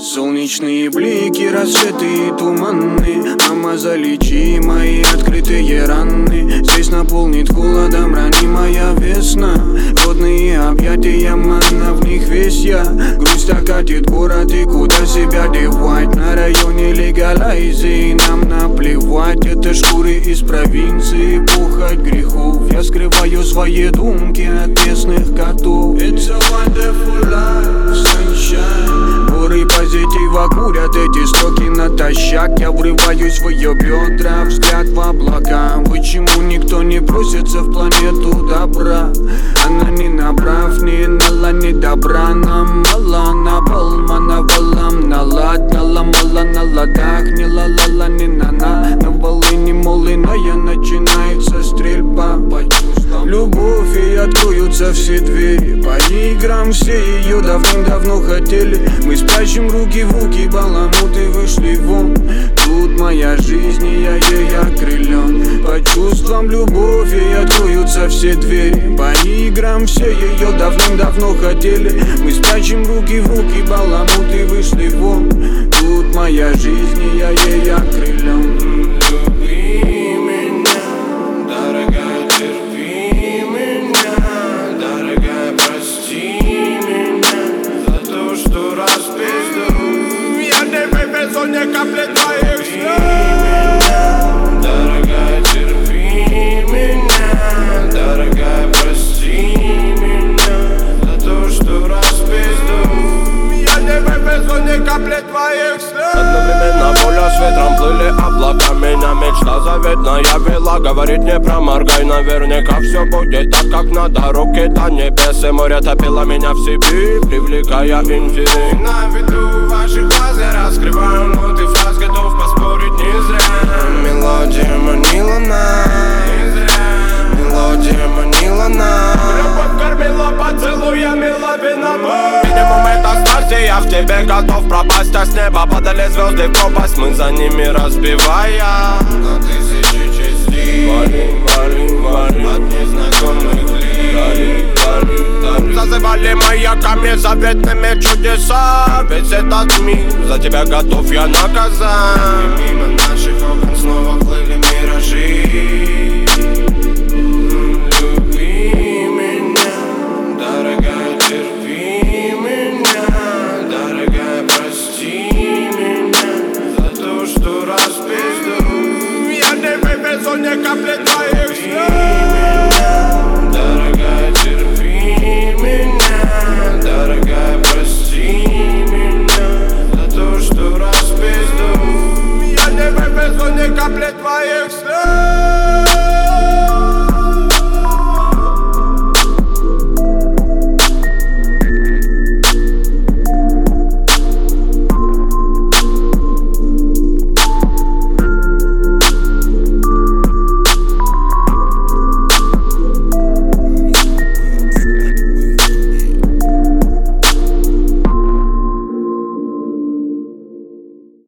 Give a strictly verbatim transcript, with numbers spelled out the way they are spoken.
Солнечные блики, рассветы и туманы. Мама, залечи мои открытые раны. Здесь наполнит холодом ранимая весна. Родные объятия, манна, в них весь я. Грусть окатит город, и куда себя девать? На районе легалайзи, и нам наплевать. Это шкуры из провинции, похоть грехов. Я скрываю свои думки от местных котов. It's a wonderful life, sunshine. Горы позитива курят эти строки натощак. Я врываюсь в ее бедра, взгляд в облака. Почему никто не просится в планету добра? Она не набрав, не нала, не добра. Нам мало, набалмана валам, налад, наламала на ладах. Не ла-ла-ла, не на-на, на волыне молиная начинается стрельба. Любовь, и откроются все двери. По играм все ее давным-давно хотели. Мы спрячем руки в руки, баламуты вышли вон. Тут моя жизнь, и я ей окрылен. По чувствам любовь, и откроются все двери. По играм все ее давным-давно хотели. Мы спрячем руки в руки, баламуты вышли вон. Тут моя жизнь, и я ей окрылен. Не капли твоих слез. Дорогая, терпи меня. Дорогая, прости меня за то, что распизду. Я не вывезу ни капли твоих слез. Одновременно воля с ветром плыли облака. Меня мечта заветная вела. Говорит, не проморгай, наверняка все будет так, как надо. Руки-то небес и море топило меня в себе, привлекая интерес. На виду ваших глаз я раскрываю ноты фраз, готов поспорить не зря. Мелодия манила нас, мелодия манила нас. Любовь кормила поцелуями, лавина. Минимум это старте, я в тебе готов пропасть. А с неба падали звезды в пропасть, мы за ними разбивая На тысячи частей валим, валим, валим от незнакомых лиц. Зазывали маяками заветными чудеса. Весь этот мир за тебя готов я наказать. И мимо наших окон снова плыли миражи. Люби меня, Дорогая, терпи меня. дорогая, прости меня за то, что распизду. Я не вывезу ни капли твоих слез. Дорогая, терпи меня. Дорогая, прости меня за то, что распизду. Я не вывезу ни капли твоих слез.